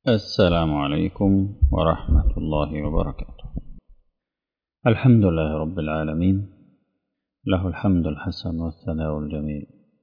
السلام عليكم ورحمة الله وبركاته. الحمد لله رب العالمين، له الحمد الحسن والثناء الجميل،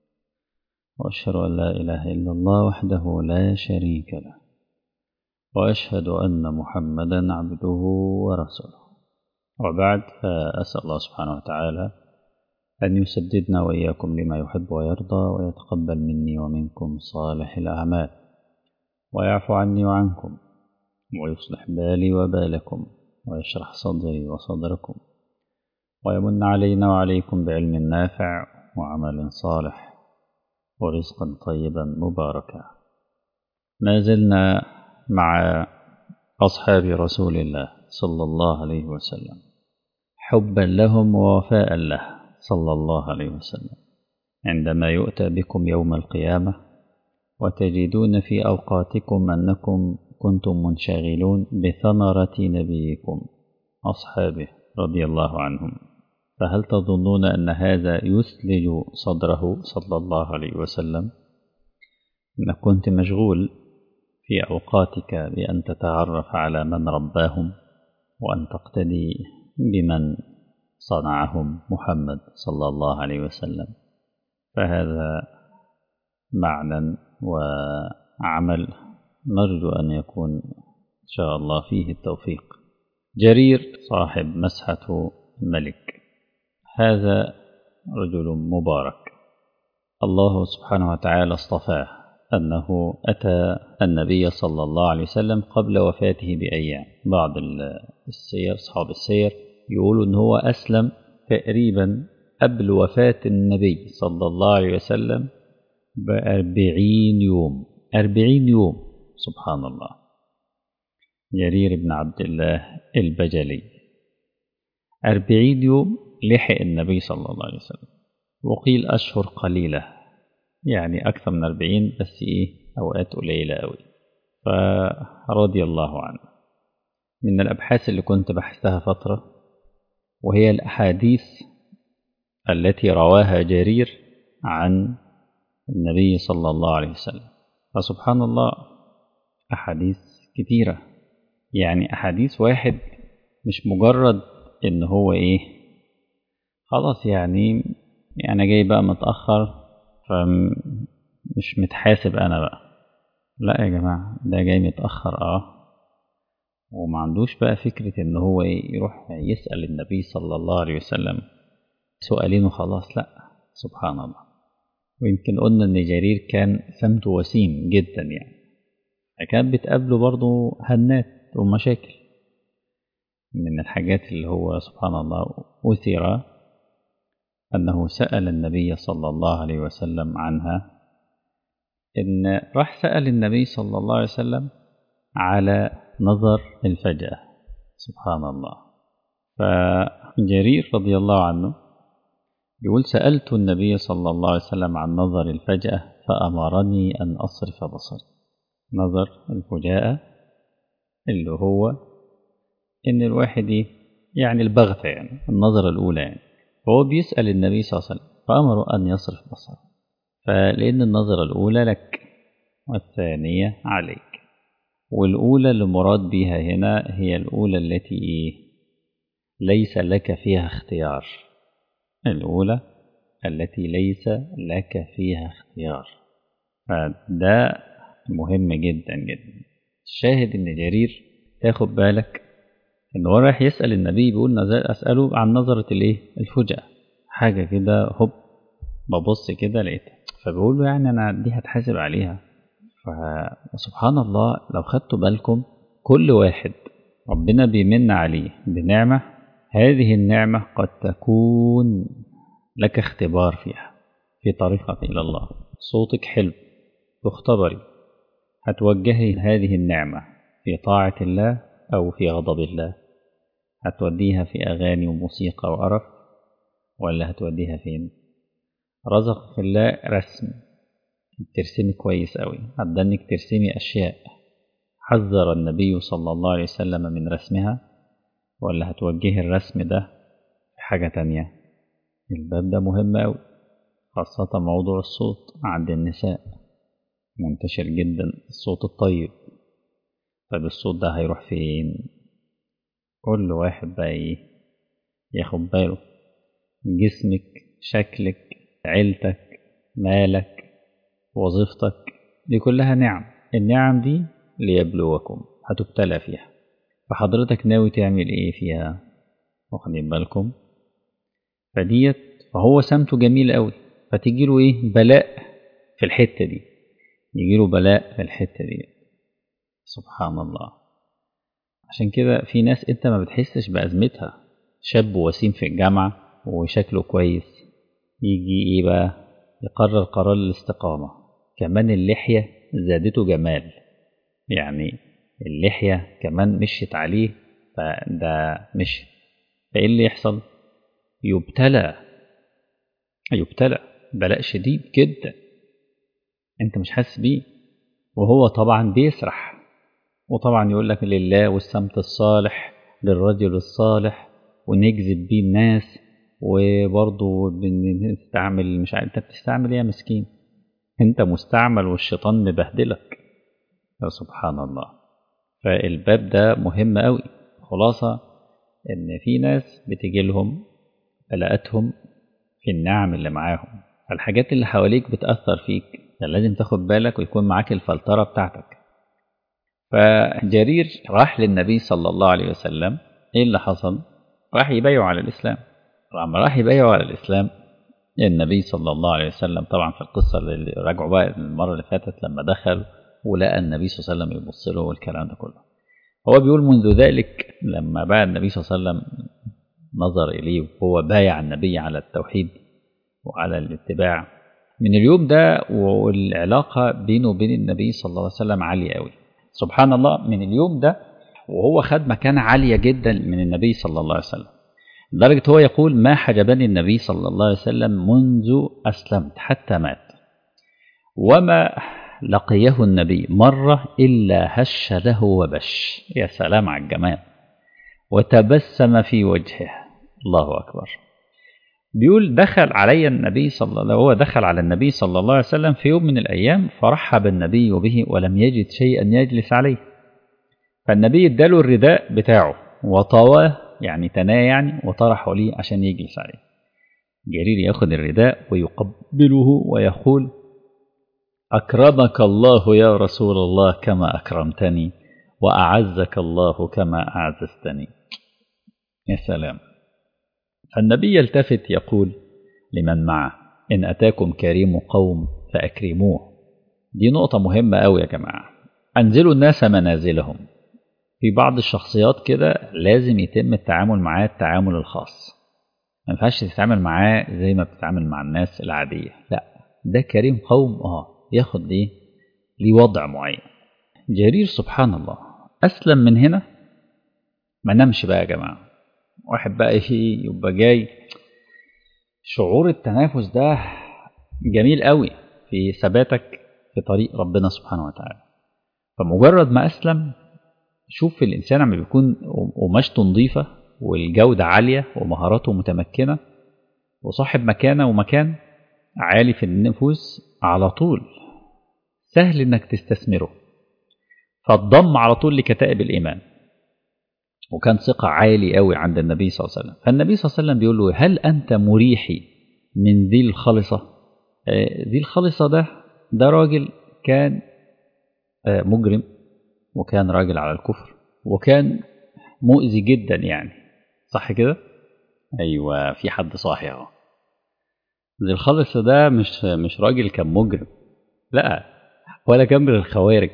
وأشهد أن لا إله إلا الله وحده لا شريك له، وأشهد أن محمدا عبده ورسوله. وبعد، فأسأل الله سبحانه وتعالى أن يسددنا وإياكم لما يحب ويرضى، ويتقبل مني ومنكم صالح الأعمال، ويعفو عني وعنكم، ويصلح بالي وبالكم، ويشرح صدري وصدركم، ويمن علينا وعليكم بعلم نافع وعمل صالح ورزقا طيبا مباركا. ما زلنا مع أصحاب رسول الله صلى الله عليه وسلم، حبا لهم ووفاء له صلى الله عليه وسلم. عندما يؤتى بكم يوم القيامة وتجدون في أوقاتكم أنكم كنتم منشغلون بثمرة نبيكم أصحابه رضي الله عنهم، فهل تظنون أن هذا يثلج صدره صلى الله عليه وسلم؟ إنك كنت مشغول في أوقاتك بأن تتعرف على من رباهم، وأن تقتدي بمن صنعهم محمد صلى الله عليه وسلم. فهذا معنى وعمل نرجو أن يكون إن شاء الله فيه التوفيق. جرير صاحب مسحة الملك، هذا رجل مبارك الله سبحانه وتعالى اصطفاه، أنه أتى النبي صلى الله عليه وسلم قبل وفاته بأيام. بعض السير أصحاب السير يقولوا أنه هو أسلم تقريبا قبل وفاة النبي صلى الله عليه وسلم ب40 يوم. 40 يوم، سبحان الله. جرير بن عبد الله البجلي 40 يوم لحق النبي صلى الله عليه وسلم، وقيل أشهر قليلة، يعني أكثر من 40 بس أوقات قليلة أوي. فرضي الله عنه. من الأبحاث اللي كنت بحثها فترة، وهي الأحاديث التي رواها جرير عن النبي صلى الله عليه وسلم. فسبحان الله، أحاديث كثيرة، يعني أحاديث واحد مش مجرد إن هو خلاص يعني أنا جاي بقى متأخر فمش متحاسب أنا بقى. لا يا جماعة، ده جاي متأخر وما عندوش بقى فكرة إن هو يروح يسأل النبي صلى الله عليه وسلم سؤالين وخلاص. لا، سبحان الله. ويمكن قلنا إن جرير كان سمته وسيم جدا، يعني كان بتقابله برضو هنات ومشاكل. من الحاجات اللي هو سبحان الله أثر أنه سأل النبي صلى الله عليه وسلم عنها، إن راح سأل النبي صلى الله عليه وسلم على نظر الفجأة. سبحان الله. فجرير رضي الله عنه يقول: سألت النبي صلى الله عليه وسلم عن نظر الفجأة فأمرني أن أصرف بصري. نظر الفجاءة اللي هو إن الواحد يعني البغتة، يعني النظرة الأولى، يعني فهو بيسأل النبي صلى الله عليه وسلم فأمره أن يصرف بصره، فلأن النظرة الأولى لك والثانية عليك. والأولى اللي مراد بها هنا هي الأولى التي ليس لك فيها اختيار. الأولى التي ليس لك فيها اختيار، فده مهم جدا جدا. الشاهد إن جرير تاخد بالك إن هو رايح يسأل النبي، بيقول أسأله عن نظرة الفجأة، حاجة كده هوب ببص كده لقيتها، فبيقول له يعني أنا دي هتحاسب عليها. فسبحان الله، لو خدتوا بالكم كل واحد ربنا بيمن عليه بنعمة، هذه النعمة قد تكون لك اختبار فيها في طريقك إلى الله. صوتك حلو، تختبري، هتوجهي هذه النعمة في طاعة الله أو في غضب الله. هتوديها في أغاني وموسيقى وقرف، ولا هتوديها فين؟ رزقك الله رسم، ترسمي كويس قوي، هتدنك ترسمي أشياء حذر النبي صلى الله عليه وسلم من رسمها، ولا هتوجهي الرسم ده في حاجة تانية؟ الباب ده مهم قوي، خاصة موضوع الصوت عند النساء منتشر جدا، الصوت الطيب. طب الصوت ده هيروح فين؟ كل واحد بقى ايه ياخد باله. جسمك، شكلك، عيلتك، مالك، وظيفتك، دي كلها نعم. النعم دي ليبلوكم، هتبتلى فيها. فحضرتك ناوي تعمل ايه فيها؟ واخدين بالكم؟ فهو سمته جميل قوي، فتجيله ايه بلاء في الحتة دي، يجيله بلاء في الحتة دي. سبحان الله. عشان كده في ناس انت ما بتحسش بأزمتها. شاب وسيم في الجامعة وشكله كويس، يجي ايه بقى؟ يقرر قرار الاستقامة. كمان اللحية زادته جمال، يعني اللحية كمان مشيت عليه، فده مشي. فايه اللي يحصل؟ يبتلى بلاء شديد جدا، انت مش حاسس بيه. وهو طبعا بيسرح، وطبعا يقول لك لله والسمت الصالح للرجل الصالح، ونجذب بيه الناس. وبرضه بنستعمل، مش عارف انت بتستعمل ايه يا مسكين، انت مستعمل والشيطان مبهدلك. يا سبحان الله. فالباب ده مهم قوي. خلاصة ان في ناس بتجي لهم بلاءتهم في النعم اللي معاهم، فالحاجات اللي حواليك بتأثر فيك، فلازم تاخد بالك ويكون معاك الفلترة بتاعتك. فجرير راح للنبي صلى الله عليه وسلم. ايه اللي حصل؟ راح يبايعوا على الإسلام. لما راح يبايعوا على الإسلام، النبي صلى الله عليه وسلم طبعا في القصة اللي راجعوا بقى المرة اللي فاتت، لما دخل ولقى النبي صلى الله عليه وسلم يبص له والكلام ده كله، هو بيقول منذ ذلك لما بقى النبي صلى الله عليه وسلم نظر إليه وهو بايع النبي على التوحيد وعلى الاتباع، من اليوم ده والعلاقة بينه وبين النبي صلى الله عليه وسلم عالية قوي. سبحان الله. من اليوم ده وهو خد مكانة عالية جدا من النبي صلى الله عليه وسلم، لدرجة هو يقول ما حجبني النبي صلى الله عليه وسلم منذ أسلمت حتى مات، وما لقيه النبي مرة إلا هش له وبش. يا سلام على الجمال. وتبسم في وجهه. الله أكبر. بيقول دخل علي النبي صلى الله هو دخل على النبي صلى الله عليه وسلم في يوم من الأيام، فرحب النبي به ولم يجد شيئا يجلس عليه، فالنبي اداله الرداء بتاعه وطواه، يعني تناه يعني، وطرحه ليه عشان يجلس عليه. جرير ياخد الرداء ويقبله ويقول أكرمك الله يا رسول الله كما أكرمتني، وأعزك الله كما أعززتني. يا سلام. فالنبي يلتفت يقول لمن معه إن أتاكم كريم قوم فأكرموه. دي نقطة مهمة أوي يا جماعة. أنزلوا الناس منازلهم. في بعض الشخصيات كده لازم يتم التعامل معاه التعامل الخاص، ما ينفعش تتعامل معاه زي ما بتتعامل مع الناس العادية، لا، ده كريم قوم ياخد ليه وضع معين. جرير سبحان الله أسلم من هنا. ما نمشي بقى يا جماعة. واحد بقى يبقى جاي، شعور التنافس ده جميل قوي في ثباتك في طريق ربنا سبحانه وتعالى. فمجرد ما أسلم، شوف الإنسان عم بيكون قماشته نظيفة والجودة عالية ومهاراته متمكنة وصاحب مكانة ومكان عالي في النفوس، على طول سهل إنك تستثمره، فاتضم على طول لكتائب الإيمان. وكان ثقة عالي قوي عند النبي صلى الله عليه وسلم. فالنبي صلى الله عليه وسلم بيقول له هل أنت مريحي من ذي الخالصة؟ ذي الخالصة ده راجل كان مجرم، وكان راجل على الكفر، وكان مؤذي جدا يعني، صح كده؟ أيوة، في حد صاحي اهو. ذي الخالصة ده مش راجل كان مجرم، لا، ولا كان من الخوارج،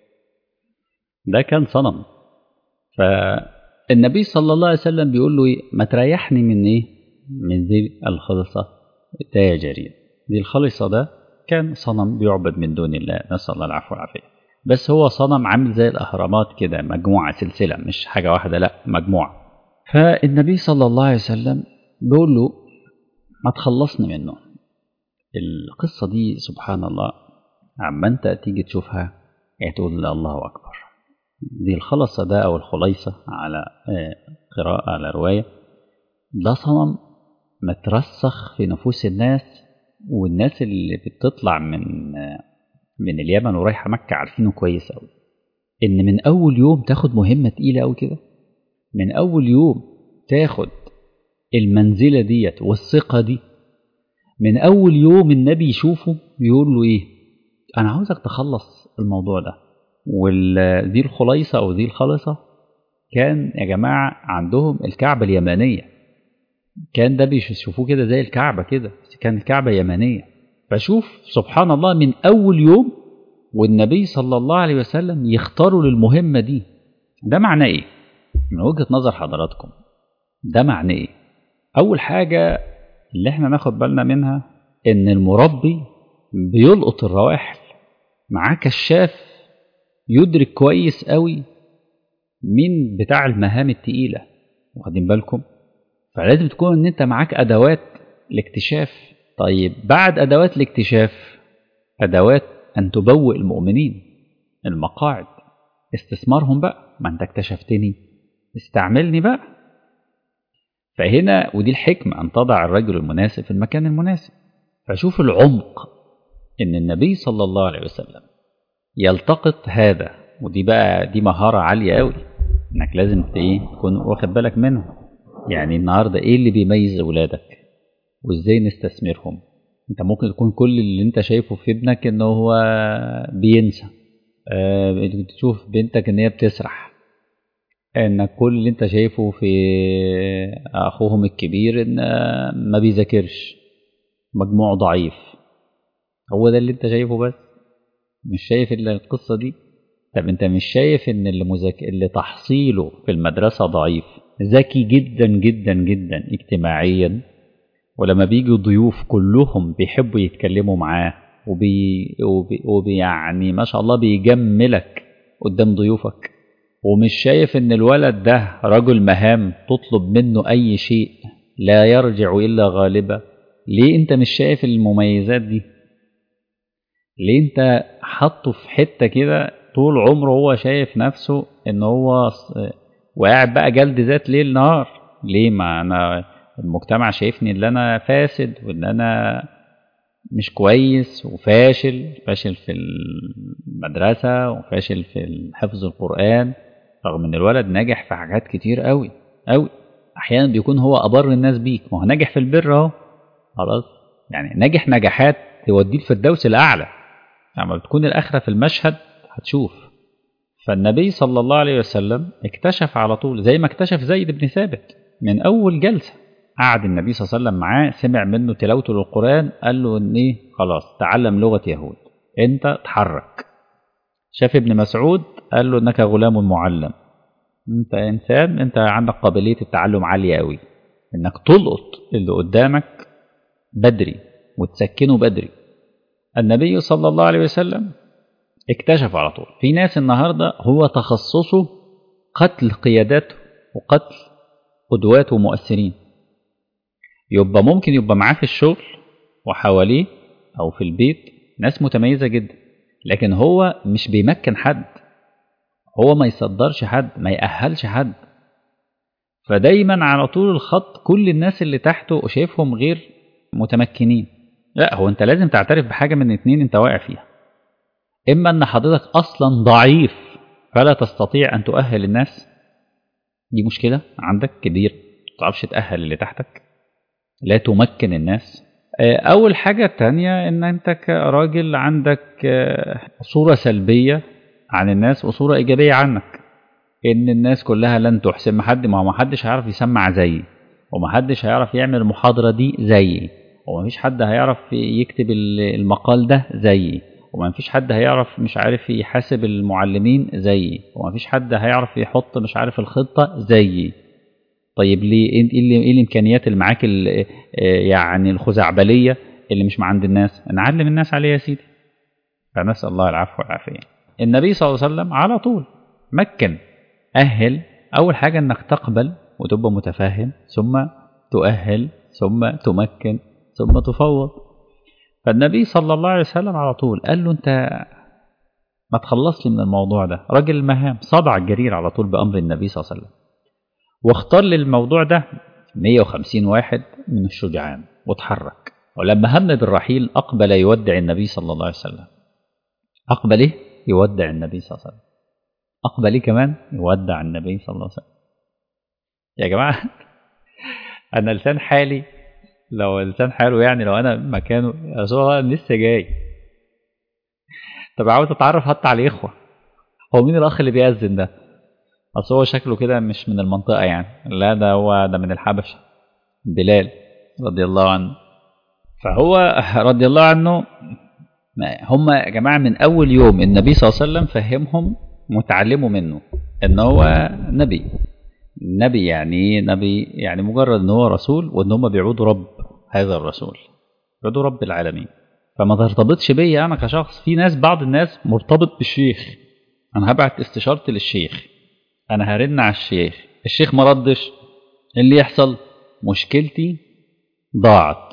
ده كان صنم. فالنبي صلى الله عليه وسلم بيقول له ما تريحني من من ذي الخالصة ده يا جرير. ذي الخالصة ده كان صنم بيعبد من دون الله، نسأل الله العفو والعافية. بس هو صنم عامل زي الأهرامات كده، مجموعة سلسلة، مش حاجة واحدة، لا، مجموعة. فالنبي صلى الله عليه وسلم بيقول له ما تخلصني منه. القصة دي سبحان الله عما انت تيجي تشوفها تقول الله أكبر. دي الخلصة ده أو الخليصة على قراءة على رواية، ده صنم مترسخ في نفوس الناس، والناس اللي بتطلع من اليمن ورايحة مكة عارفينه كويس أوي. إن من أول يوم تاخد مهمة تقيلة أوي كده، من أول يوم تاخد المنزلة ديت والثقة دي، من أول يوم النبي يشوفه يقول له إيه؟ أنا عاوزك تخلص الموضوع ده. ودي الخليصة أو دي الخلصة كان يا جماعة عندهم الكعبة اليمانية، كان ده بيشوفوه كده زي الكعبة كده، بس كان الكعبة يمانية. فشوف سبحان الله، من أول يوم والنبي صلى الله عليه وسلم يختاروا للمهمة دي. ده معناه إيه؟ من وجهة نظر حضراتكم ده معناه إيه؟ أول حاجة اللي احنا ناخد بالنا منها إن المربي بيلقط الرواحل، معاه كشاف يدرك كويس قوي مين بتاع المهام التقيلة، واخدين بالكم؟ فلازم تكون ان انت معاك ادوات الاكتشاف. طيب بعد ادوات الاكتشاف ادوات ان تبوئ المؤمنين المقاعد، استثمارهم بقى، ما انت اكتشفتني استعملني بقى. فهنا ودي الحكمة ان تضع الرجل المناسب في المكان المناسب. فشوف العمق ان النبي صلى الله عليه وسلم يلتقط هذا، ودي بقى دي مهارة عالية قوي انك لازم تكون واخد بالك منه. يعني النهاردة ايه اللي بيميز اولادك وازاي نستثمرهم؟ انت ممكن تكون كل اللي انت شايفه في ابنك ان هو بينسى، تشوف بنتك ان هي بتسرح، انك كل اللي انت شايفه في اخوهم الكبير ان ما بيذاكرش، مجموعه ضعيف. هو ده اللي انت شايفه بس؟ مش شايف الا القصة دي؟ طب انت مش شايف ان اللي تحصيله في المدرسة ضعيف ذكي جدا جدا جدا اجتماعيا، ولما بيجي ضيوف كلهم بيحبوا يتكلموا معاه وبي يعني ما شاء الله بيجملك قدام ضيوفك؟ ومش شايف ان الولد ده رجل مهام تطلب منه اي شيء لا يرجع الا غالبا؟ ليه انت مش شايف المميزات دي؟ ليه انت حطه في حتة كده طول عمره هو شايف نفسه ان هو وقاعد بقى جلد ذات ليل نهار؟ ليه؟ ما انا المجتمع شايفني ان انا فاسد وان انا مش كويس وفاشل، فاشل في المدرسة وفاشل في حفظ القرآن، رغم ان الولد ناجح في حاجات كتير قوي قوي. احيانا بيكون هو ابر الناس بيك، ما هو ناجح في البر اهو، خلاص يعني ناجح نجاحات توديه الفردوس الاعلى. لما بتكون الآخرة في المشهد هتشوف. فالنبي صلى الله عليه وسلم اكتشف على طول، زي ما اكتشف زيد بن ثابت من أول جلسة. قعد النبي صلى الله عليه وسلم معاه، سمع منه تلاوته للقرآن، قال له إن إيه، خلاص تعلم لغة يهود، أنت اتحرك. شاف ابن مسعود قال له إنك غلام معلم، أنت إنسان، أنت عندك قابلية التعلم عالية قوي، إنك تلقط اللي قدامك بدري وتسكنه بدري. النبي صلى الله عليه وسلم اكتشف على طول. في ناس النهاردة هو تخصصه قتل قياداته وقتل قدوات ومؤثرين، يبقى ممكن يبقى معاه في الشغل وحواليه أو في البيت ناس متميزة جدا، لكن هو مش بيمكن حد، هو ما يصدرش حد، ما يأهلش حد. فدايما على طول الخط كل الناس اللي تحته شايفهم غير متمكنين. لا، هو انت لازم تعترف بحاجة من اتنين انت واقع فيها: إما أن حضرتك أصلا ضعيف فلا تستطيع أن تؤهل الناس، دي مشكلة عندك كبير، ما تعرفش تأهل اللي تحتك، لا تمكن الناس. أول حاجة التانية إن أنت كراجل عندك صورة سلبية عن الناس وصورة إيجابية عنك، إن الناس كلها لن تحسن، ما حدش هيعرف يسمع زيي، ومحدش هيعرف يعمل المحاضرة دي زيي، ومفيش حد هيعرف يكتب المقال ده زيي، وما فيش حد هيعرف مش عارف يحاسب المعلمين زيي، وما فيش حد هيعرف يحط مش عارف الخطة زيي. طيب ليه؟ ايه الامكانيات اللي معاك يعني الخزعبلية اللي مش عند الناس؟ نعلم الناس عليها يا سيدي. فنسأل الله العفو والعافية. النبي صلى الله عليه وسلم على طول مكن، أهل. أول حاجة أنك تقبل وتبقى متفهم، ثم تؤهل، ثم تمكن، ثم تفوض. فالنبي صلى الله عليه وسلم على طول قال له: أنت ما تخلص لي من الموضوع ده. راجل المهام صدع الجرير على طول بأمر النبي صلى الله عليه وسلم، واختار للموضوع ده 150 واحد من الشجعان وتحرك. ولما هم بالرحيل أقبل يودع النبي صلى الله عليه وسلم. أقبل إيه؟ يودع النبي صلى الله عليه وسلم. أقبل إيه كمان؟ يودع النبي صلى الله عليه وسلم. يا جماعة أنا لسان حالي، لو لسان حاله يعني لو أنا مكانه، أصل هو لسه جاي، طب عاوز أتعرف حتى على الإخوة، هو مين الأخ اللي بيأذن ده؟ أصل هو شكله كده مش من المنطقة يعني، لا ده هو ده من الحبشة، بلال رضي الله عنه. فهو رضي الله عنه، هم يا جماعة من أول يوم النبي صلى الله عليه وسلم فهمهم وتعلموا منه إن هو نبي. نبي يعني إيه؟ نبي يعني مجرد إن هو رسول، وإن هم بيعبدوا رب هذا الرسول، بيعبدوا رب العالمين. فما ترتبطش بيا أنا كشخص. في ناس، بعض الناس مرتبط بالشيخ، أنا هبعت استشارتي للشيخ، أنا هرن على الشيخ، الشيخ ما ردش، اللي يحصل مشكلتي ضاعت،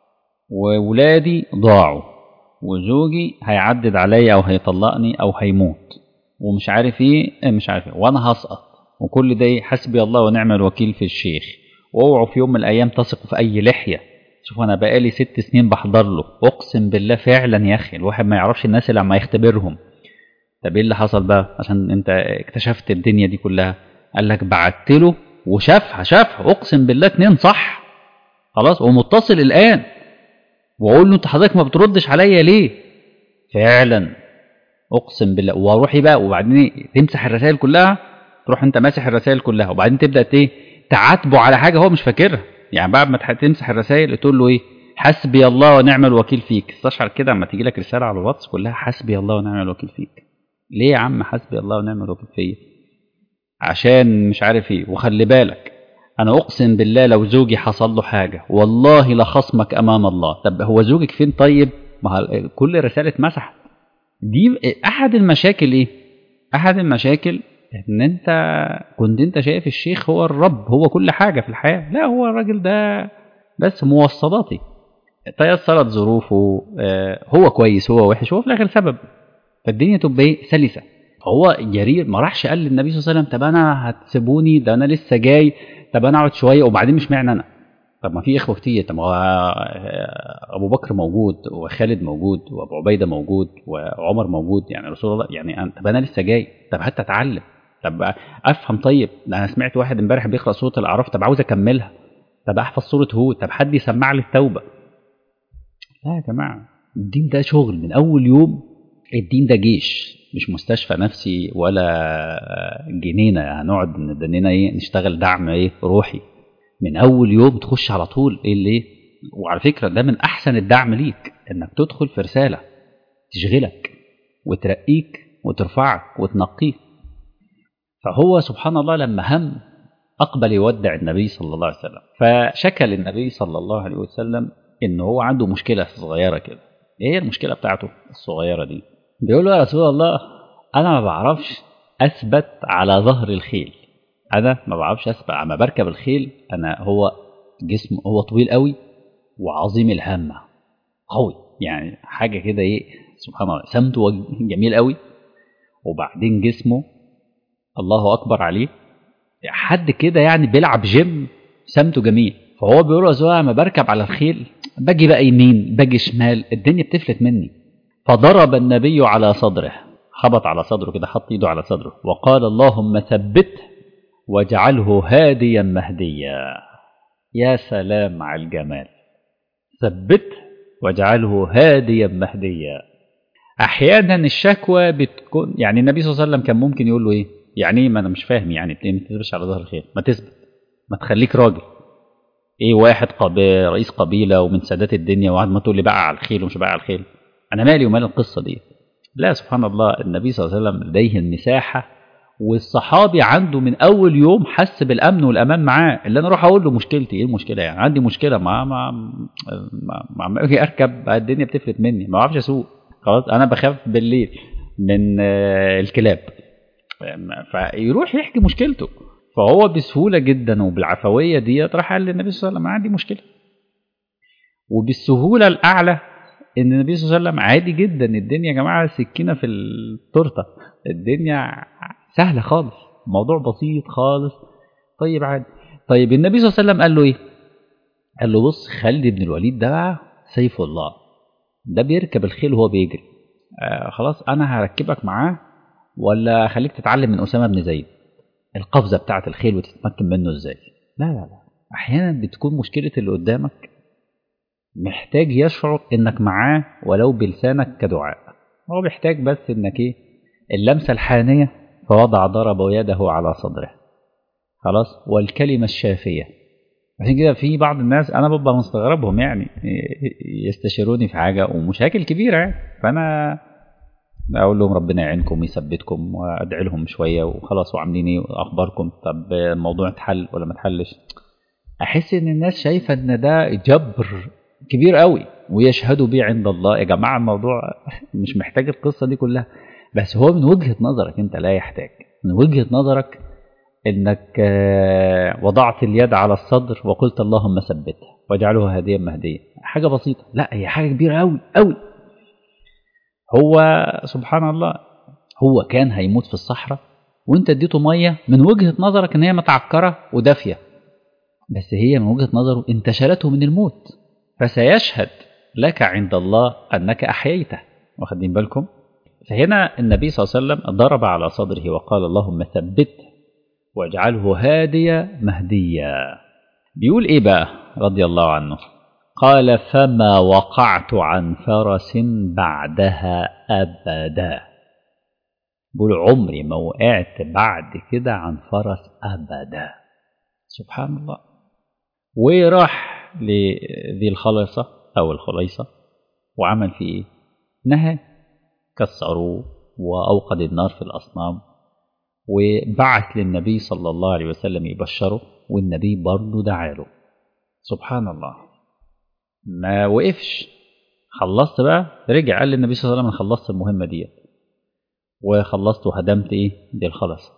وولادي ضاعوا، وزوجي هيعدد عليا او هيطلقني او هيموت، ومش عارف ايه مش عارف ايه، وانا هسقط. وكل ده حسبي الله ونعم الوكيل في الشيخ. واوعوا في يوم من الايام تثقوا في اي لحيه. شوف انا بقالي 6 سنين بحضر له، اقسم بالله فعلا يا اخي الواحد ما يعرفش الناس اللي عم يختبرهم. طب ايه اللي حصل بقى عشان انت اكتشفت الدنيا دي كلها؟ قال لك بعت له وشافها اقسم بالله 2 صح، خلاص ومتصل الان، واقول له انت حضرتك ما بتردش عليا ليه؟ فعلا اقسم بالله. واروح ايه بقى، وبعدين تمسح الرسائل كلها، تروح انت ماسح الرسائل كلها، وبعدين تبدا تعاتبه على حاجه هو مش فاكرها. يعني بعد ما تمسح الرسائل تقول له ايه؟ حسبي الله ونعم الوكيل فيك. استشعر كده اما تيجي لك رساله على الواتس كلها حسبي الله ونعم الوكيل فيك. ليه يا عم حسبي الله ونعم الوكيل فيا؟ عشان مش عارف ايه. وخلي بالك انا اقسم بالله لو زوجي حصل له حاجه والله لخصمك امام الله. طب هو زوجك فين طيب؟ ما كل رساله اتمسحت. دي احد المشاكل. ايه احد المشاكل؟ ان انت شايف الشيخ هو الرب، هو كل حاجه في الحياه. لا، هو الراجل ده بس موصلاتي، تيسرت ظروفه، هو كويس هو وحش، هو في الاخر سبب، فالدنيا تبقى سلسه. هو جرير ما راحش قال للنبي صلى الله عليه وسلم طب انا هتسيبوني، ده انا لسه جاي، طب انا اقعد شويه وبعدين مش معنى انا. طب ما في اخوه كتير، طب ما هو ابو بكر موجود، وخالد موجود، وابو عبيده موجود، وعمر موجود، يعني رسول الله يعني طب انا لسه جاي، طب حتى اتعلم، طب افهم. طيب ده انا سمعت واحد امبارح بيقرا سوره الاعراف، طب عاوز اكملها، طب احفظ سوره هود، طب حد يسمع لي التوبه. لا يا جماعه، الدين ده شغل من اول يوم. الدين ده جيش، مش مستشفى نفسي ولا جنينه هنقعد ندننا نشتغل دعم روحي. من اول يوم تخش على طول اللي. وعلى فكره ده من احسن الدعم ليك، انك تدخل في رساله تشغلك وترقيك وترفعك وتنقيك. فهو سبحان الله لما اقبل يودع النبي صلى الله عليه وسلم، فشكى للنبي صلى الله عليه وسلم ان هو عنده مشكله صغيره كده. ايه هي المشكله بتاعته الصغيره دي؟ بيقول له يا رسول الله انا ما بعرفش اثبت على ظهر الخيل، انا ما بعرفش اثبت اما بركب الخيل. انا هو جسم هو طويل قوي وعظيم الهمه قوي، يعني حاجه كده سبحان الله، سمته جميل قوي، وبعدين جسمه الله اكبر عليه، حد كده يعني بيلعب جيم، سمته جميل. فهو بيقول له لما بركب على الخيل باجي بقى يمين باجي شمال، الدنيا بتفلت مني. فضرب النبي على صدره، خبط على صدره كده، حط ايده على صدره وقال اللهم ثبته واجعله هاديا مهديا. يا سلام على الجمال، ثبته واجعله هاديا مهديا. احيانا الشكوى بتكون يعني النبي صلى الله عليه وسلم كان ممكن يقول له ايه يعني ما انا مش فاهم يعني ما تثبتش على ظهر الخيل، ما تثبت، ما تخليك راجل. واحد رئيس قبيله ومن سادات الدنيا، وقعد ما تقول لي بقى على الخيل ومش بقى على الخيل، انا مالي ومال القصه دي. لا سبحان الله، النبي صلى الله عليه وسلم لديه المساحه، والصحابي عنده من اول يوم حس بالامن والامان معاه. اللي انا اروح اقول له مشكلتي ايه؟ المشكله يعني عندي مشكله ما اجي اركب الدنيا بتفلت مني، ما بعرفش اسوق، خلاص انا بخاف بالليل من الكلاب، فيروح يحكي مشكلته. فهو بسهوله جدا وبالعفويه دي راح قال للنبي صلى الله عليه وسلم عندي مشكله. وبالسهوله الاعلى ان النبي صلى الله عليه وسلم عادي جدا، الدنيا يا جماعه سكينه في التورته، الدنيا سهله خالص، الموضوع بسيط خالص. طيب عادي. طيب النبي صلى الله عليه وسلم قال له ايه؟ قال له بص خالد بن الوليد ده سيف الله، ده بيركب الخيل وهو بيجري، خلاص انا هركبك معاه ولا خليك تتعلم من أسامة بن زيد القفزة بتاعة الخيل وتتمكن منه ازاي. لا لا لا، أحيانا بتكون مشكلة اللي قدامك محتاج يشعر إنك معاه ولو بلسانك كدعاء. هو بيحتاج بس إنك اللمسة الحانية، فوضع ضرب يده على صدره خلاص، والكلمة الشافية. عشان كده في بعض الناس أنا ببقى مستغربهم، يعني يستشيروني في حاجة ومشاكل كبيرة يعني، فأنا أقول لهم ربنا يعينكم ويثبتكم وأدعي لهم شوية وخلاص، وعاملين إيه أخباركم، طب الموضوع اتحل ولا ما اتحلش. أحس إن الناس شايفة إن ده جبر كبير قوي ويشهدوا بيه عند الله. يا جماعة الموضوع مش محتاج القصة دي كلها، بس هو من وجهة نظرك أنت لا يحتاج. من وجهة نظرك إنك وضعت اليد على الصدر وقلت اللهم ثبتها واجعله هاديا مهديا، حاجة بسيطة. لا، هي حاجة كبيرة قوي قوي. هو سبحان الله، هو كان هيموت في الصحراء وانت اديته مية من وجهة نظرك ان هي متعكرة ودافية، بس هي من وجهة نظره انتشلته من الموت، فسيشهد لك عند الله أنك أحييته. واخدين بالكم؟ فهنا النبي صلى الله عليه وسلم ضرب على صدره وقال اللهم ثبته واجعله هاديا مهديا. بيقول إيه بقى رضي الله عنه؟ قال فما وقعت عن فرس بعدها أبدا. بيقول عمري ما وقعت بعد كده عن فرس أبدا. سبحان الله. وراح لذي الخليصة أو الخليصة وعمل فيه إيه؟ نهى، كسروه وأوقد النار في الأصنام، وبعث للنبي صلى الله عليه وسلم يبشره، والنبي برضه دعاله. سبحان الله. ما وقفش، خلصت بقى، رجع قال للنبي صلى الله عليه وسلم أنا خلصت المهمة دي وخلصت وهدمت دي الخليصة.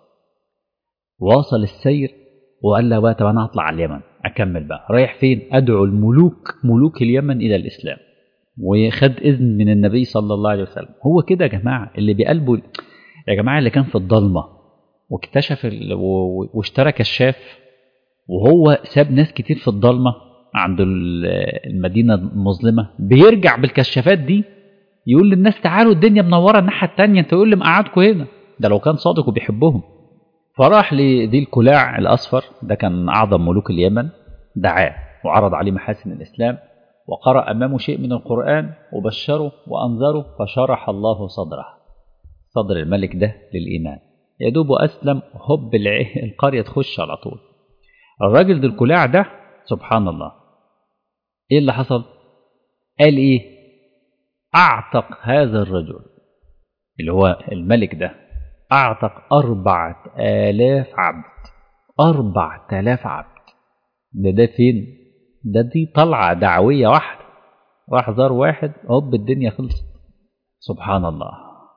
واصل السير وقال له بقى طب أنا هطلع على اليمن أكمل بقى. رايح فين؟ أدعو ملوك اليمن إلى الإسلام، وخد إذن من النبي صلى الله عليه وسلم. هو كده يا جماعة اللي بقلبه، يا جماعة اللي كان في الضلمة واكتشف واشترى كشاف، وهو ساب ناس كتير في الضلمة عند المدينة المظلمة، بيرجع بالكشافات دي يقول للناس تعالوا الدنيا منورة الناحية التانية، انت يقول لي مقعدكم هنا. ده لو كان صادق وبيحبهم. فراح لذي الكلاع الأصفر، ده كان أعظم ملوك اليمن، دعاه وعرض عليه محاسن الإسلام وقرأ أمامه شيء من القرآن وبشره وأنذره، فشرح الله صدر الملك ده للإيمان. يدوب أسلم هب القرية تخش على طول. الراجل ذي الكلاع ده سبحان الله إيه اللي حصل؟ قال إيه؟ أعتق هذا الرجل اللي هو الملك ده، أعتق 4000 عبد. 4000 عبد. ده فين؟ دي طلعة دعوية واحدة، راح زار واحد هوب الدنيا خلصت. سبحان الله.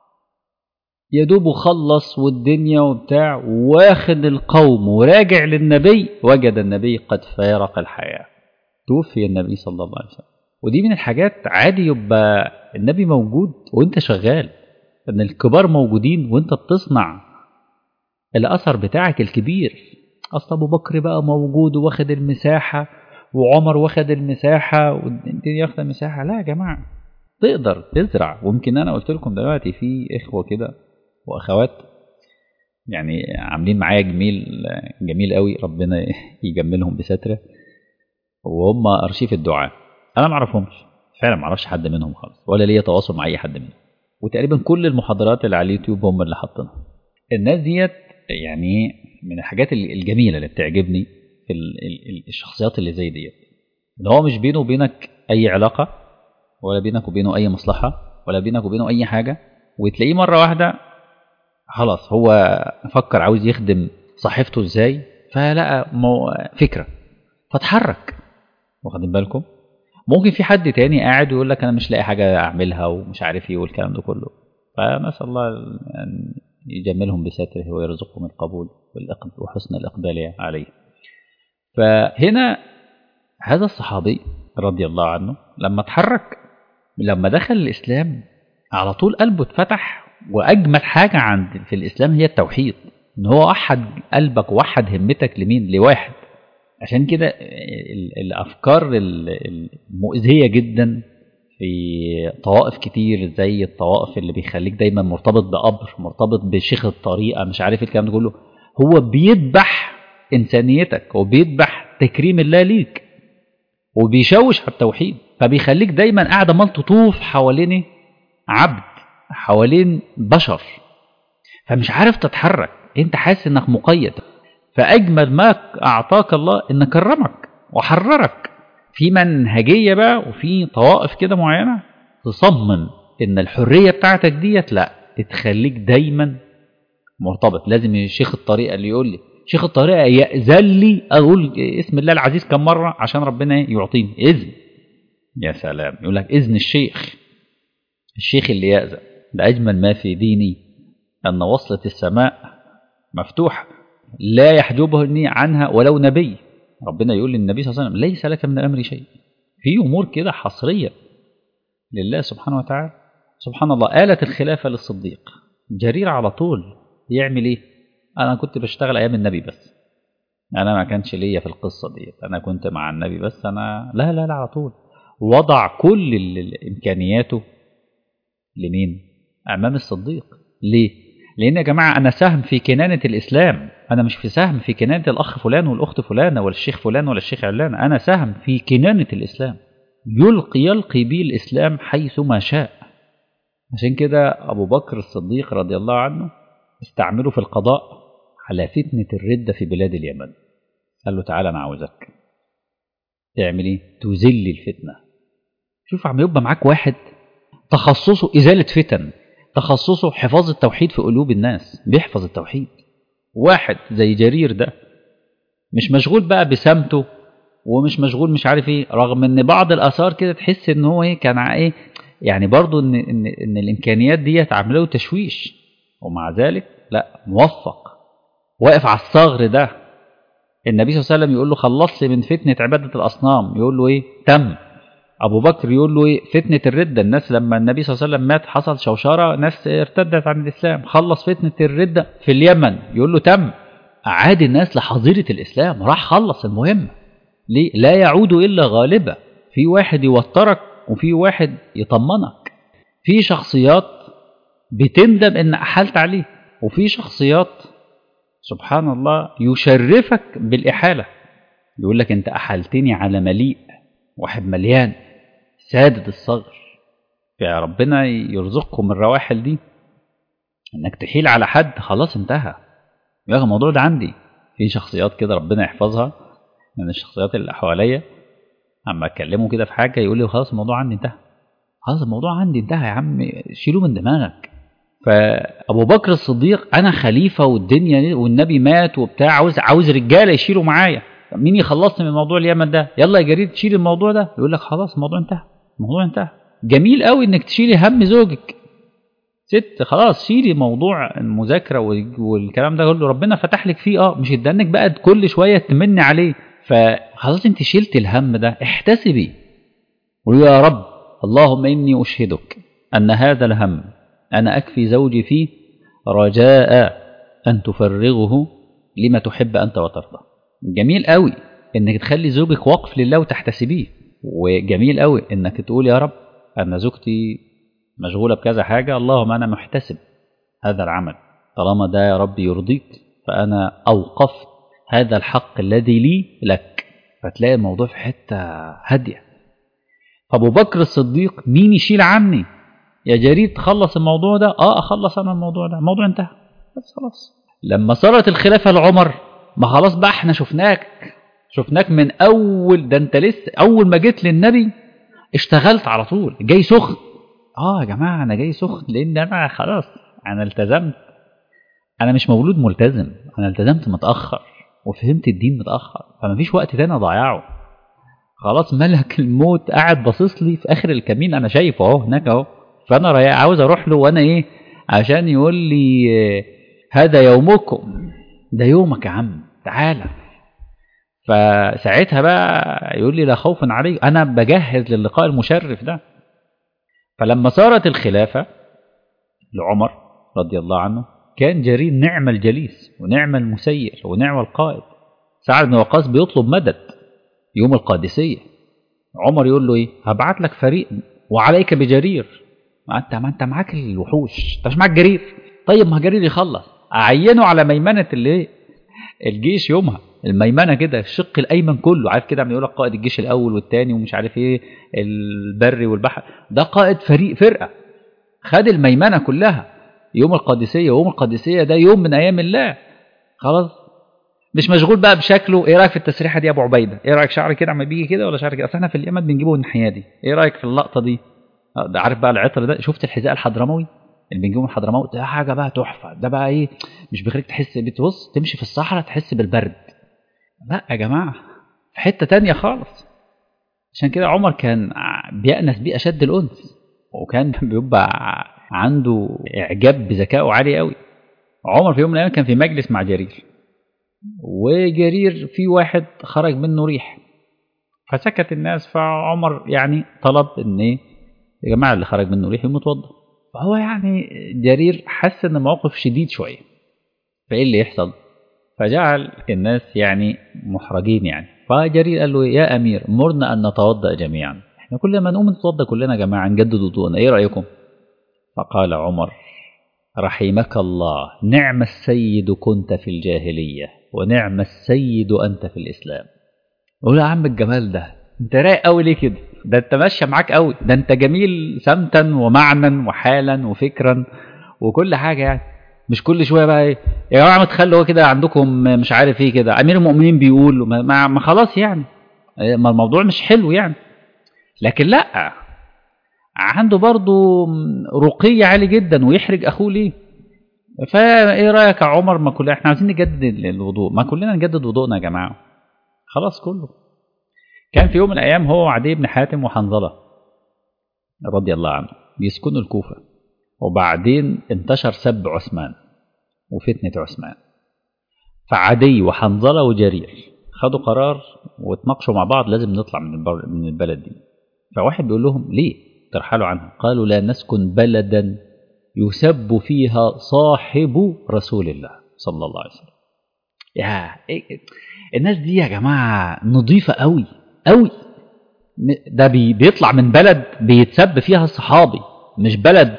يدوب خلص والدنيا وبتاع، واخد القوم وراجع للنبي، وجد النبي قد فارق الحياة، توفي النبي صلى الله عليه وسلم. ودي من الحاجات عادي يبقى النبي موجود وانت شغال، ان الكبار موجودين وانت بتصنع الاثر بتاعك الكبير. اصل ابو بكر بقى موجود واخد المساحة، وعمر واخد المساحة، والدنيا واخد المساحة. لا يا جماعة، تقدر تزرع. ويمكن انا قلت لكم دلوقتي في اخوة كده واخوات يعني عاملين معايا جميل قوي، ربنا يجملهم بستره، وهم ارشيف الدعاء. انا ما اعرفهمش فعلا، ما اعرفش حد منهم خالص، ولا ليا تواصل مع اي حد منهم، وتقريبا كل المحاضرات اللي على اليوتيوب هم اللي حاطينها. الناس ديت يعني من الحاجات الجميله اللي بتعجبني في الشخصيات اللي زي ديت، ان هو مش بينه وبينك اي علاقه، ولا بينك وبينه اي مصلحه، ولا بينك وبينه اي حاجه، وتلاقيه مره واحده خلاص هو فكر عاوز يخدم صاحبته ازاي، فلقى فكره فتحرك. واخدين بالكم؟ ممكن في حد تاني قاعد ويقول لك انا مش لاقي حاجه اعملها ومش عارف ايه والكلام ده كله، فنسال الله ان يجملهم بستره ويرزقهم القبول وحسن الاقبال عليه. فهنا هذا الصحابي رضي الله عنه لما اتحرك، لما دخل الاسلام على طول قلبه اتفتح، واجمل حاجه في الاسلام هي التوحيد، ان هو وحد قلبك ووحد همتك لمين؟ لواحد. عشان كده الافكار المؤذيه جدا في طوائف كتير زي الطوائف اللي بيخليك دايما مرتبط بقبر، مرتبط بشيخ الطريقة، مش عارف الكلام ده كله. هو بيذبح إنسانيتك وبيذبح تكريم الله ليك وبيشوش على التوحيد، فبيخليك دايما قاعد عمال تطوف حوالين عبد، حوالين بشر، فمش عارف تتحرك، انت حاسس انك مقيد. فأجمل ما أعطاك الله إن كرمك وحررك في منهجية بقى، وفي طوائف كده معينة تصمم إن الحرية بتاعتك ديت لا تخليك دايما مرتبط. لازم شيخ الطريقة اللي يقول لي، شيخ الطريقة يأذن لي أقول اسم الله العزيز كم مرة عشان ربنا يعطيني إذن. يا سلام، يقول لك إذن الشيخ، الشيخ اللي يأذن. لأجمل ما في ديني أن وصلة السماء مفتوحة لا يحجبني عنها ولو نبي. ربنا يقول للنبي صلى الله عليه وسلم ليس لك من الأمر شيء. في أمور كده حصرية لله سبحانه وتعالى. سبحان الله، آلت الخلافة للصديق. جرير على طول يعمل إيه؟ أنا كنت بشتغل أيام النبي بس، أنا ما كانش ليا في القصة دي، أنا كنت مع النبي بس، أنا لا لا لا، على طول وضع كل إمكانياته لمين؟ أمام الصديق. ليه؟ لأن يا جماعة أنا سهم في كنانة الإسلام، أنا مش في سهم في كنانة الأخ فلان والأخت فلانة ولا الشيخ فلان ولا الشيخ علان، أنا سهم في كنانة الإسلام، يلقي به الإسلام حيثما شاء. عشان كده أبو بكر الصديق رضي الله عنه استعمله في القضاء على فتنة الردة في بلاد اليمن. قال له تعالى أنا عاوزك تعمل إيه؟ تذل الفتنة. شوف عم يبقى معاك واحد تخصصه إزالة فتن، تخصصه حفاظ التوحيد في قلوب الناس، بيحفظ التوحيد. واحد زي جرير ده مش مشغول بقى بسمته ومش مشغول مش عارف ايه، رغم ان بعض الاثار كده تحس ان هو ايه كان ايه يعني برضو ان الامكانيات دي عامله له تشويش، ومع ذلك لا، موفق، واقف على الثغر ده. النبي صلى الله عليه وسلم يقول له خلص لي من فتنه عباده الاصنام، يقول له ايه؟ تم. أبو بكر يقول له إيه؟ فتنة الردة، الناس لما النبي صلى الله عليه وسلم مات حصل شوشرة، ناس ارتدت عن الإسلام، خلص فتنة الردة في اليمن، يقول له تم. أعاد الناس لحظيرة الإسلام، راح خلص المهمة. ليه؟ لا يعود إلا غالبا. في واحد يوترك وفي واحد يطمنك. في شخصيات بتندم إن أحلت عليه، وفي شخصيات سبحان الله يشرفك بالإحالة، يقول لك أنت أحلتني على مليء، واحد مليان سادد الصغر. فربنا يرزقكم الرواحل دي، انك تحيل على حد خلاص انتهى، يا الموضوع ده عندي. في شخصيات كده ربنا يحفظها من الشخصيات اللي حواليا، اما اكلمه كده في حاجه يقول لي خلاص الموضوع عندي انتهى، خلاص الموضوع عندي انتهى يا عم، شيلوه من دماغك. فابو بكر الصديق انا خليفه والدنيا والنبي مات وبتاع، عاوز رجاله يشيلوا معايا، مين يخلصني من موضوع اليمن ده؟ يلا يا جرير تشيل الموضوع ده. يقول لك خلاص الموضوع انتهى، الموضوع انتهى. جميل قوي انك تشيلي هم زوجك، ست خلاص شيلي موضوع المذاكره والكلام ده كله، ربنا فتح لك فيه، مش ادانك بقى كل شويه تمني عليه. فخلاص انت شلت الهم ده، احتسبي قولي يا رب اللهم اني اشهدك ان هذا الهم انا اكفي زوجي فيه، رجاء ان تفرغه لما تحب انت وترضى. جميل قوي انك تخلي زوجك وقف لله وتحتسبيه، وجميل قوي انك تقول يا رب انا زوجتي مشغوله بكذا حاجه، اللهم انا محتسب هذا العمل، طالما ده يا رب يرضيك فانا اوقفت هذا الحق الذي لي لك. فتلاقي الموضوع في حته هاديه. ابو بكر الصديق مين يشيل عني؟ يا جرير تخلص الموضوع ده، اخلص انا الموضوع ده، الموضوع انتهى بس خلاص. لما صارت الخلافه لعمر، ما خلاص بقى احنا شفناك من اول ده، انت لسه اول ما جيت للنبي اشتغلت على طول جاي سخن. يا جماعه انا جاي سخن لان انا خلاص انا التزمت، انا مش مولود ملتزم، انا التزمت متاخر وفهمت الدين متاخر، فما فيش وقت تاني اضيعه. خلاص ملك الموت قاعد باصص لي في اخر الكمين، انا شايفه اهو هناك اهو، فانا عاوز اروح له وانا ايه عشان يقول لي هذا يومكم، ده يومك يا عم تعالى. فساعتها بقى يقول لي لا خوف عليك، انا بجهز للقاء المشرف ده. فلما صارت الخلافه لعمر رضي الله عنه، كان جرير نعم الجليس ونعم المسير ونعم القائد. سعد بن وقاص بيطلب مدد يوم القادسيه، عمر يقول له ايه؟ هبعت لك فريق وعليك بجرير. ما انت معاك الوحوش، انت مش معاك جرير. طيب ما جرير يخلص، اعينه على ميمنه الجيش يومها، الميمنه كده الشق الايمن كله، عارف كده بيقول لك قائد الجيش الاول والثاني ومش عارف ايه، البري والبحر، ده قائد فرقه خد الميمنه كلها يوم القادسيه. ويوم القادسيه ده يوم من ايام الله، خلاص مش مشغول بقى بشكله. ايه رايك في التسريحه دي يا ابو عبيده؟ ايه رايك شعري كده عم بيجي كده ولا شعري كده؟ اصل احنا في اليمن بنجيبه انحيادي، ايه رايك في اللقطه دي؟ ده عارف بقى العطر ده، شفت الحذاء الحضرموي اللي بنجيبه من الحضرموت ده؟ حاجه بقى تحفه، ده بقى ايه، مش بيخليك تحس، بتبص تمشي في الصحراء تحس بالبرد، لا يا جماعه في حته تانية خالص. عشان كده عمر كان بيأنس بيه اشد الانس، وكان بيبقى عنده اعجاب بذكائه عالي قوي. عمر في يوم من الايام كان في مجلس مع جرير، وجرير في واحد خرج منه ريح، فسكت الناس، فعمر يعني طلب ان ايه يا جماعه اللي خرج منه ريح متوضى. فهو يعني جرير حس ان الموقف شديد شويه، فايه اللي يحصل؟ فجعل الناس يعني محرجين يعني. فجرير قال له يا امير مرنا ان نتوضا جميعا، احنا كل ما نقوم نتوضا كلنا يا جماعه نجدد وضوءنا، ايه رايكم؟ فقال عمر رحمك الله نعم السيد كنت في الجاهليه ونعم السيد انت في الاسلام. قول يا عم الجمال ده، انت رايق قوي ليه كده؟ ده انت ماشيه معاك قوي، ده انت جميل سمتا ومعنى وحالا وفكرا وكل حاجه يعني. مش كل شويه بقى ايه يا جماعه ما تخلوا هو كده عندكم مش عارف ايه كده، امير المؤمنين بيقول ما خلاص يعني، ما الموضوع مش حلو يعني. لكن لا، عنده برضه رقي عالي جدا ويحرج اخوه ليه. فايه رايك يا عمر، ما كلنا احنا عايزين نجدد الوضوء، ما كلنا نجدد وضوءنا يا جماعه، خلاص كله. كان في يوم من الايام هو وعدي بن حاتم وحنظله رضي الله عنه بيسكنوا الكوفه، وبعدين انتشر سب عثمان وفتنه عثمان، فعدي وحنظله وجرير خدوا قرار واتناقشوا مع بعض لازم نطلع من البلد دي. فواحد بيقول لهم ليه ترحلوا عنها؟ قالوا لا نسكن بلدا يسب فيها صاحب رسول الله صلى الله عليه وسلم. يا الناس دي يا جماعه نظيفه قوي قوي، ده بيطلع من بلد بيتسب فيها الصحابي، مش بلد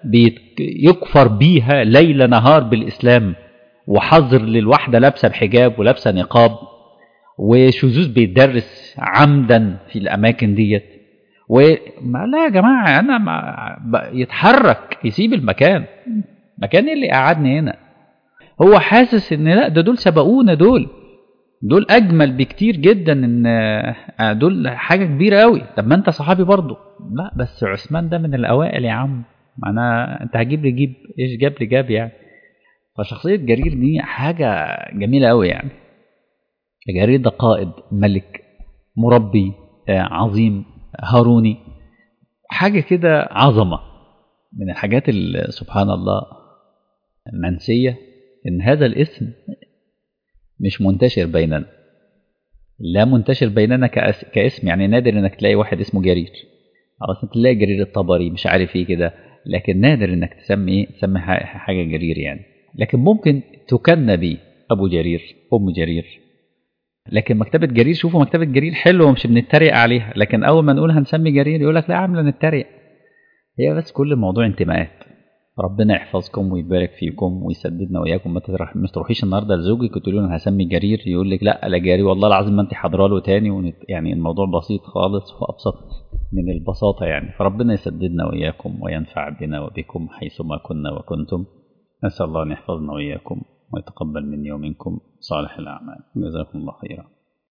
يكفر بيها ليل نهار بالإسلام، وحظر للواحدة لابسة بحجاب ولابسة نقاب، وشذوذ بيتدرس عمدا في الأماكن ديت. وما لا يا جماعة أنا يتحرك يسيب المكان اللي قعدني هنا. هو حاسس ان لا، ده دول سبقونا، دول اجمل بكتير جدا، ان دول حاجه كبيره قوي. طب ما انت صحابي برضه، لا بس عثمان ده من الاوائل يا عم، انت هجيب لي جيب ايش جاب لي جاب يعني. فشخصيه جرير دي حاجه جميله قوي يعني. جرير ده قائد ملك مربي عظيم هاروني، حاجه كده عظمه من الحاجات اللي سبحان الله منسيه، ان هذا الاسم مش منتشر بيننا، لا منتشر بيننا كاسم يعني، نادر انك تلاقي واحد اسمه جرير، خلاص تلاقي جرير الطبري مش عارف ايه كده، لكن نادر انك تسمي حاجه جرير يعني. لكن ممكن تكنى بيه ابو جرير ام جرير، لكن مكتبه جرير، شوفوا مكتبه جرير حلوه ومش بنتريق عليها، لكن اول ما نقول هنسمي جرير يقول لك لا عامله نتريق. هي بس كل الموضوع انتماءات. ربنا يحفظكم ويبارك فيكم ويسددنا وإياكم. ما تروحيش النهارده لزوجك وتقولي له انا هسمي جرير، يقول لك لا جرير والله العظيم ما انت حاضره له تاني، يعني الموضوع بسيط خالص وابسط من البساطه يعني. فربنا يسددنا وإياكم وينفع بنا وبكم حيثما كنا وكنتم. نسأل الله أن يحفظنا وإياكم ويتقبل مني ومنكم صالح الأعمال. جزاكم الله خيرا.